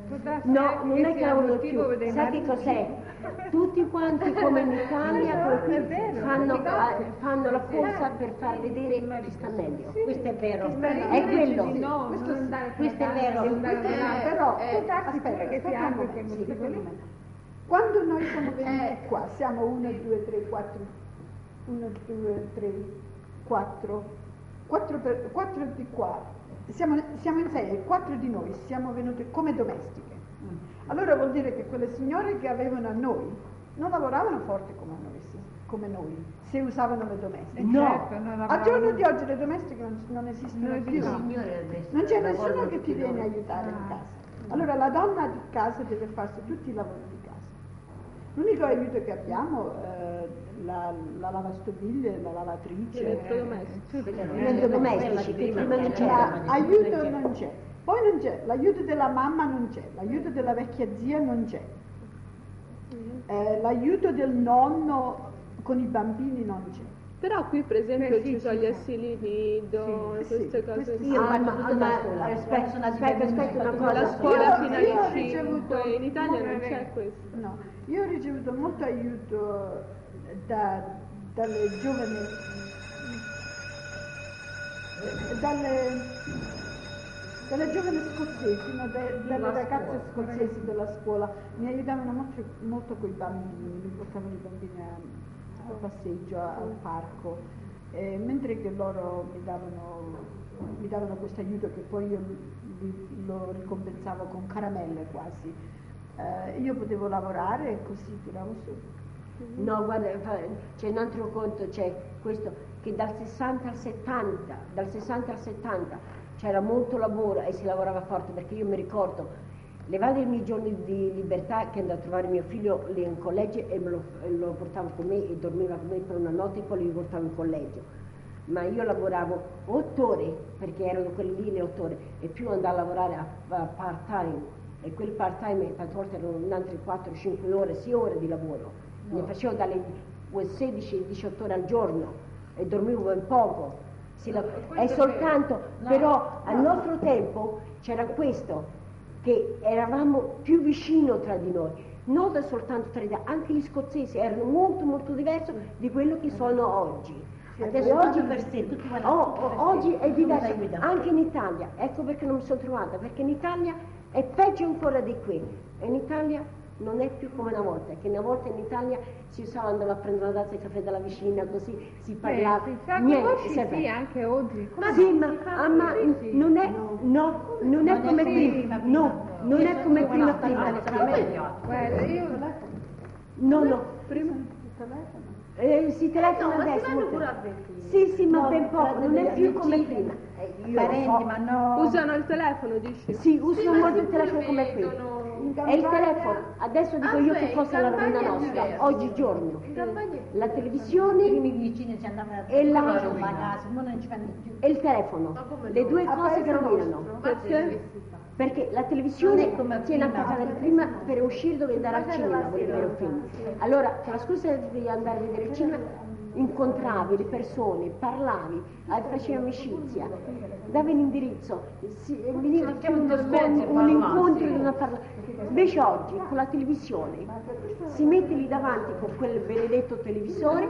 No, non è che lavorano più, sai che cos'è? Tutti quanti come in Italia fanno, eh, fanno la corsa per far vedere chi sta meglio. Questo è vero, è quello. Questo è vero. Però, Eh, aspetta, aspetta, aspetta un momento, aspetta un momento. Quando noi siamo venuti qua, siamo uno, due, tre, quattro, uno, due, tre, quattro, quattro, per, quattro di qua, siamo, siamo in sei, quattro di noi siamo venuti come domestiche. Allora vuol dire che quelle signore che avevano a noi non lavoravano forte come noi, come noi se usavano le domestiche. No, certo, non Al lavoravano. giorno di oggi le domestiche non, non esistono Non più. esistono. Non c'è nessuno che ti viene a aiutare in casa. Allora la donna di casa deve farsi tutti i lavori di casa. L'unico aiuto che abbiamo è la, la lavastoviglie, la lavatrice, Elettrodomestici. Gli elettrodomestici, che prima non c'era. ma aiuto non c'è. Poi non c'è, l'aiuto della mamma non c'è, l'aiuto della vecchia zia non c'è, eh, l'aiuto del nonno con i bambini non c'è. Però qui per esempio Beh, sì, ci sono sì, gli sì. asili nido e Sì, queste sì, cose. questi qui. Io Ah, faccio ma- tutta ma- la scuola. aspetta, aspetta, aspetta una cosa. La scuola Io- fino io ho alle ricevuto cinque, in Italia non molto- c'è questo. No, io ho ricevuto molto aiuto da, dalle giovani, dalle, dalle giovani scozzesi, no, da- dalle ragazze scozzesi della scuola. Mi aiutavano molto, molto con i bambini, mi portavano i bambini a, a passeggio, a- al parco, eh, mentre che loro mi davano, mi davano questo aiuto che poi io li- lo ricompensavo con caramelle quasi. Eh, io potevo lavorare e così tiravo su. No, guarda, fa- c'è un altro conto, c'è questo, che dal sessanta al settanta, dal sessanta al settanta c'era molto lavoro e si lavorava forte, perché io mi ricordo, levando i miei giorni di libertà, che andavo a trovare mio figlio lì in collegio e me lo, e lo portavo con me e dormiva con me per una notte e poi lo portavo in collegio. Ma io lavoravo otto ore, perché erano quelle lì le otto ore, e più andavo a lavorare a, a part time, e quel part time tante volte erano altre quattro cinque ore, sei ore di lavoro. Ne facevo dalle sedici diciotto ore al giorno e dormivo ben poco. Si la- è soltanto, però al nostro tempo c'era questo, che eravamo più vicino tra di noi, non da soltanto tra di noi, anche gli scozzesi erano molto molto diversi di quello che sono oggi. Adesso oggi, per sé, tutti vanno oh, tutti per oh, oggi sé, è nessuno diverso, si guida. anche in Italia, ecco perché non mi sono trovata, perché in Italia è peggio ancora di qui, e in Italia non è più come una volta, che una volta in Italia si usava, andava a prendere una tazza di caffè dalla vicina, così si parlava, Beh, si fa niente, conosci, sempre. sì, anche oggi. Ma sì, ma, ah, ma non è, no, non è come prima, no, non è come prima prima. Guarda, io No, no, Prima? eh, si telefona no, ma si adesso. vanno molto. pure a vedere. Sì, sì, ma No, ben poco, non è più come prima. Eh, io lo Parenti, so. ma no. Usano il telefono, dici? Sì, usano ma molto si il telefono come vedono. prima. In È il campagna- telefono, adesso dico Ah, io beh, che cosa è la in rovina campagna è nostra, diverso. oggigiorno. In campagna La I televisione primi vicini si andavano a E la- a casa, ma non ci fanno più. e il telefono, Ma come le no? due A cose che paese rovinano. nostro. Perché? Perché la televisione Non è come tiene prima. attaccata prima per uscire dove andare al cinema, per vedere un film. Allora, con la scusa di andare a vedere il cinema, incontravi le persone, parlavi, eh, facevi amicizia, davi l'indirizzo, si, eh, veniva più uno scon- un incontro di una parla. Invece oggi, con la televisione, si mette lì davanti con quel benedetto televisore,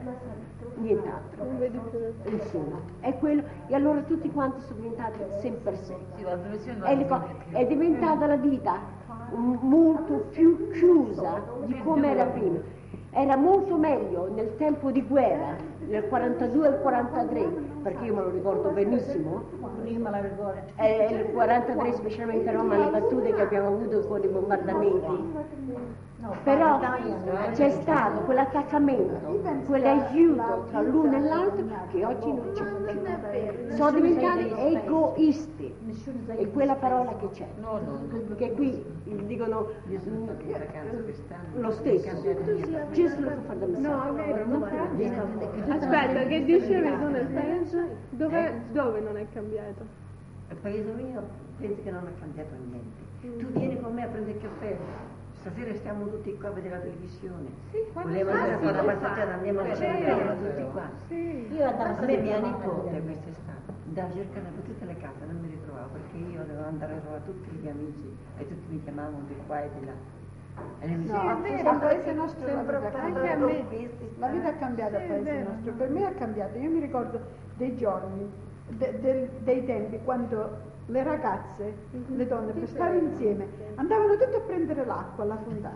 nient'altro. Non vedi più nessuno. Insomma, è quello, e allora tutti quanti sono diventati sempre sé. Sì, la televisione non È, le co- è diventata la vita m- molto più chiusa di come era prima. Era molto meglio nel tempo di guerra, nel quarantadue e il quarantatré, perché io me lo ricordo benissimo. Prima la ricordo. E nel quarantatré, specialmente a Roma, le battute che abbiamo avuto con i bombardamenti. Però c'è stato quell'attaccamento, quell'aiuto tra l'uno e l'altro che oggi non c'è più. Sono diventati egoisti, è quella parola che c'è, No, no, no. che qui dicono Io sono stata in vacanza quest'anno. lo stesso. Just look for the No, è message. vero, non cambia. Aspetta, che dicevi tu nel paese? Dove, dove non è cambiato? Il paese mio penso che non ha cambiato niente. Tu vieni con me a prendere il caffè. Stasera stiamo tutti qua a vedere la televisione. Volevo andare a fare una passeggiata, andiamo al cinema tutti qua. Io andavo A me mia sempre nipote quest'estate andava a cercare per tutte le case, non mi ritrovavo perché io dovevo andare a trovare tutti i miei amici e tutti mi chiamavano di qua e di là. E le No, dicevano, a me, al paese nostro la vita è anche a cambiata. me. La vita è cambiata al paese nostro, per me è cambiata. Io mi ricordo dei giorni, de- del- dei tempi quando le ragazze, le donne, per stare insieme, andavano tutte a prendere l'acqua alla fontana.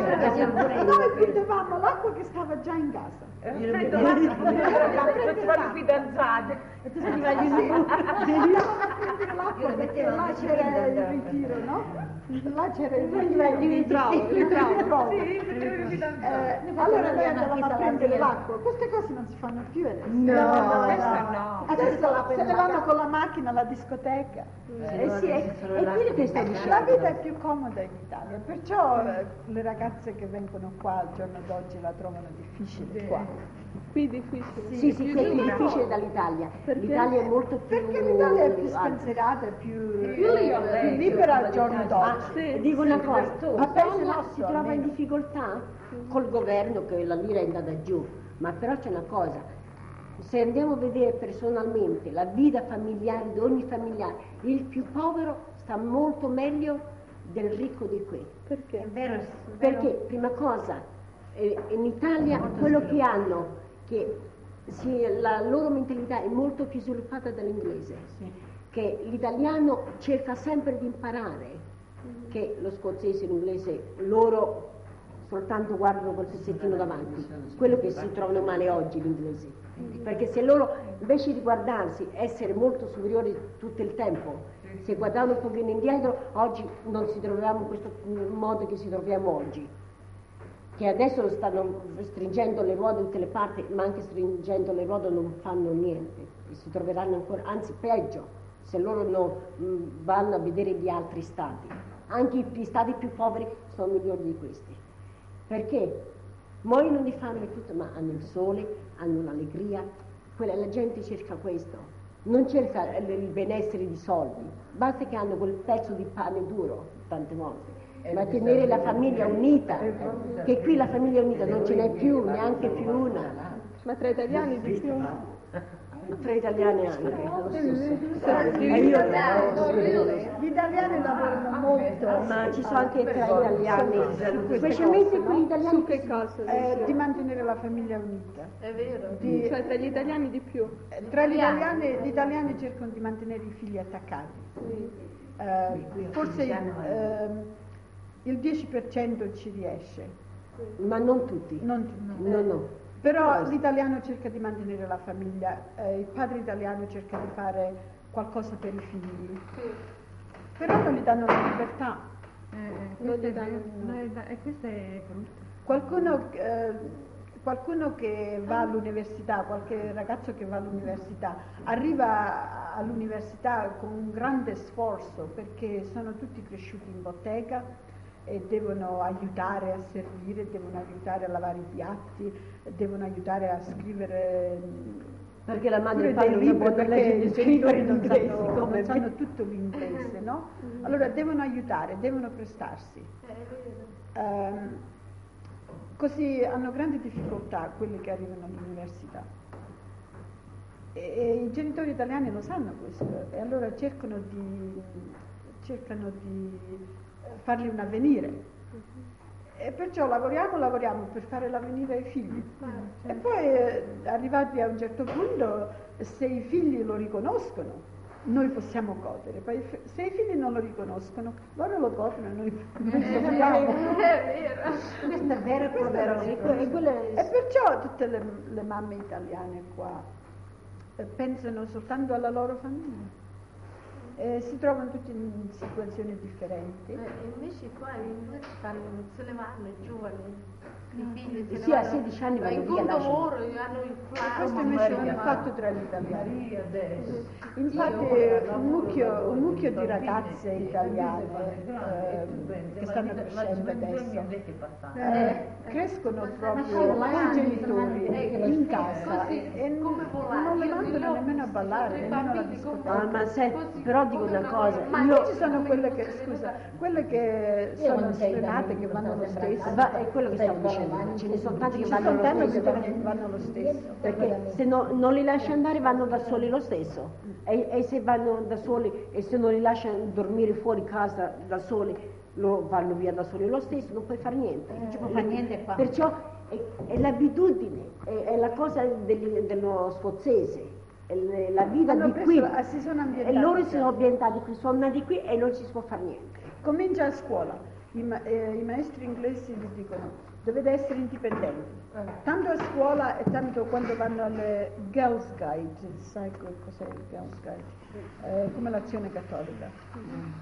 Noi prendevamo l'acqua che stava già in casa. Facevano fidanzate. Andavano a prendere l'acqua perché là c'era il ritiro, no? Là c'era il Bravo, bravo. Eh, allora noi andavamo a prendere l'acqua, queste cose non si fanno più adesso. No, no. Adesso se ne vanno con la macchina alla discoteca. Eh sì, è, è quello che sto La dicendo. vita è più comoda in Italia, perciò eh, le ragazze che vengono qua al giorno d'oggi la trovano difficile qua. Qui è difficile. Sì, sì, qui è più difficile dall'Italia. Perché? L'Italia è molto più... Perché l'Italia è più ah, spensierata, è più, più libera. più libera al giorno d'oggi. Sì. Dico una cosa, Ma però penso là nostro, si trova in almeno. difficoltà col governo che la lira è andata giù, ma però c'è una cosa, se andiamo a vedere personalmente la vita familiare di ogni familiare, il più povero sta molto meglio del ricco di qui. Perché? È vero, Perché, prima cosa, eh, in Italia quello che hanno, che si- la loro mentalità è molto più sviluppata dall'inglese, che l'italiano cerca sempre di imparare, che lo scozzese e l'inglese loro soltanto guardano col pezzettino davanti, quello che si trovano male oggi l'inglese, perché se loro invece di guardarsi essere molto superiori tutto il tempo, se guardavano un pochino indietro oggi non si troviamo in questo modo che ci troviamo oggi, che adesso lo stanno stringendo le ruote da tutte le parti, ma anche stringendo le ruote non fanno niente, e si troveranno ancora, anzi peggio, se loro non mh, vanno a vedere gli altri stati. Anche gli stati più poveri sono migliori di questi. Perché? Muoiono di fame e tutto, ma hanno il sole, hanno l'allegria, quella, la gente cerca questo, non cerca il il benessere di soldi, basta che hanno quel pezzo di pane duro tante volte, ma tenere la famiglia unita, che qui la famiglia unita non ce n'è più, neanche più una, Ma tra italiani di più? tra italiani anche, lo stesso. Gli E io- italiani lavorano molto ma ci sono anche tra italiani, specialmente quelli italiani Su che che cosa? eh, di mantenere la famiglia unita. È vero. Di- Cioè tra gli italiani di più? eh, tra gli italiani, gli italiani cercano di mantenere i figli attaccati. Eh, forse ehm, il dieci per cento ci riesce, ma non tutti, non- no no. però l'italiano cerca di mantenere la famiglia, eh, il padre italiano cerca di fare qualcosa per i figli, però non gli danno la libertà. questo è vero. No, è da- e questo è brutto. Qualcuno, eh, qualcuno che va all'università, qualche ragazzo che va all'università, arriva all'università con un grande sforzo perché sono tutti cresciuti in bottega e devono aiutare a servire, devono aiutare a lavare i piatti, devono aiutare a scrivere Perché la madre pure e il dei padre non libri, possono perché leggere i e scrivere genitori in non inglese, sanno, come non sanno tutto l'inglese, no? Allora devono aiutare, devono prestarsi. Ehm, così hanno grandi difficoltà quelli che arrivano all'università. E, e i genitori italiani lo sanno questo e allora cercano di, cercano di eh, fargli un avvenire. E perciò lavoriamo, lavoriamo per fare l'avvenire ai figli. E poi eh, arrivati a un certo punto, se i figli lo riconoscono, noi possiamo godere. Poi f- se i figli non lo riconoscono, loro lo godono e noi, noi soffriamo. Questo è vero, Questo è povero. vero. E que- e quella E perciò tutte le, le mamme italiane qua eh, pensano soltanto alla loro famiglia. E si trovano tutti in situazioni differenti. Eh, invece qua gli inglesi fanno, se ne vanno i giovani, i figli se ne Sì, a vanno. sedici anni Ma vanno in via, conto lasciano. loro hanno il E flash. questo invece non è fatto tra gli italiani. Maria adesso. Infatti un mucchio, un mucchio di ragazze italiane eh, che stanno crescendo adesso eh, crescono proprio con i genitori in casa e non non le mandano nemmeno a ballare, nemmeno alla Ah, discoteca. ma se, però dico una cosa, Ma io ci sono quelle che, scusa, quelle che sono sfrenate, che vanno lo stesso. va- è quello che stavo dicendo, ce ne sono tanti che Ci vanno sono lo tante che stesso, vanno, vanno lo stesso. perché se no- non li lasci andare vanno da soli lo stesso, e, e se vanno da soli e se non li lasciano dormire fuori casa da soli, lo vanno via da soli lo stesso, non puoi fare niente. Non ci può fare niente qua. Perciò è, è l'abitudine, è, è la cosa del- dello scozzese, è le- la vita Hanno di preso- qui, ah, si sono e ambientati loro già. si sono ambientati qui, sono nati qui e non ci si può fare niente. Comincia a scuola, i, ma- eh, i maestri inglesi gli dicono dovete essere indipendenti, tanto a scuola e tanto quando vanno alle Girls Guide, sai co- cos'è il Girls Guide? Eh, come l'azione cattolica.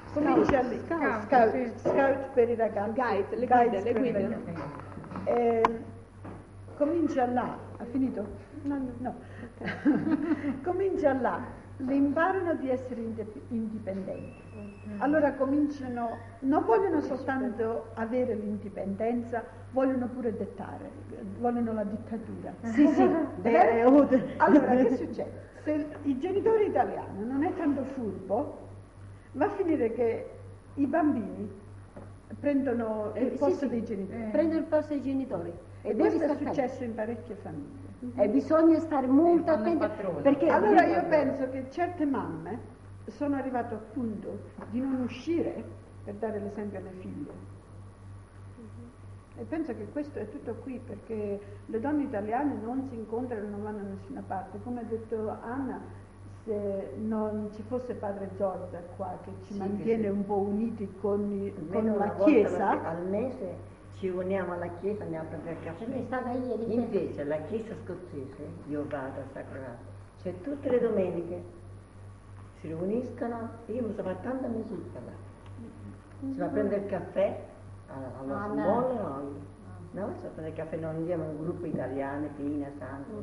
Comincia lì, Scout, scout, sì. scout per i ragazzi. Guide, le Guides guide, le per i guide. ragazzi. Eh, comincia là, ha finito? No, no. No. Comincia là, le imparano di essere indip- indipendenti. Allora cominciano, non vogliono soltanto avere l'indipendenza, vogliono pure dettare, vogliono la dittatura. Sì, sì. Eh? Allora che succede? Se il genitore italiano non è tanto furbo, va a finire che i bambini prendono il Eh, sì, posto sì. dei genitori. Prendo il posto dei genitori. E devi questo è stare successo in parecchie famiglie. attento. E bisogna stare molto fanno attenti padrone. perché Allora io penso che certe mamme sono arrivate al punto di non uscire per dare l'esempio alle figlie. E penso che questo è tutto qui, perché le donne italiane non si incontrano e non vanno da nessuna parte. Come ha detto Anna, se non ci fosse padre Giorgia qua che ci Sì, mantiene che sì. un po' uniti con, i- Almeno con una la volta Chiesa, alla- al mese ci uniamo alla chiesa e andiamo a prendere il caffè. È stata ieri. Invece la chiesa scozzese, io vado al Sacrato, cioè tutte le domeniche si riuniscono, io mi sono fatta tanta amicizia là. Si va a prendere il caffè a- allo Ah, no. small no? No, si va a prendere il caffè, non andiamo in un gruppo italiano, Pina, Santo.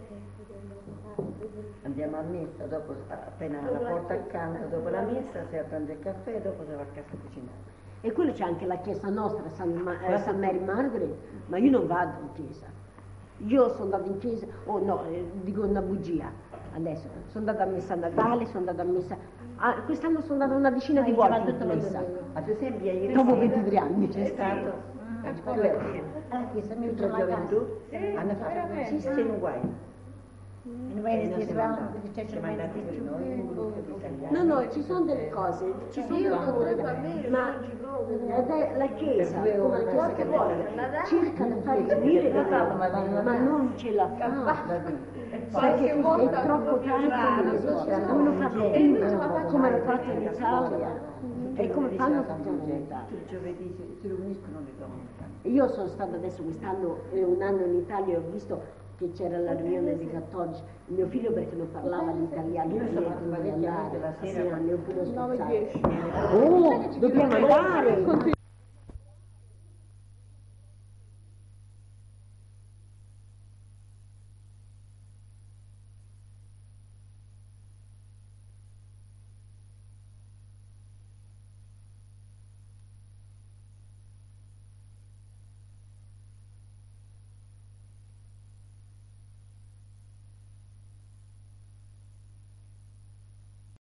Andiamo a messa, dopo appena alla porta accanto, dopo la messa si va a prendere il caffè e dopo si va a casa a cucinare. E quello c'è anche la chiesa nostra, San, Ma- eh, San Mary Margaret, ma io non vado in chiesa. Io sono andata in chiesa, oh no, eh, dico una bugia adesso, sono andata a messa a Natale, sono andata a messa, ah, quest'anno sono andata una decina di volte in messa, Ad esempio ieri dopo sera ventitré anni. c'è stato Ah, questa mi tutta la casa. gioventù, hanno fatto sistemi guai. In E Venice noi di siamo Svan, andati, che c'è siamo andati per noi, un gruppo di italiani. No, no, ci sono delle cose, ci sono delle cose, ma ed è la Chiesa, come qualche volta, cerca di far riunire le donne, ma non ce la fa, perché è troppo tanto, non lo fa prima, come hanno fatto in Italia, e come fanno tutti in Italia. Il giovedì si, si riuniscono le donne. Io sono stata adesso quest'anno, eh, un anno in Italia, e ho visto che c'era la riunione dei cattolici. Mio figlio perché non parlava l'italiano, io sono andata a andare, la sera, stasera ne ho pure nove sforzato. dieci. Oh, dobbiamo andare!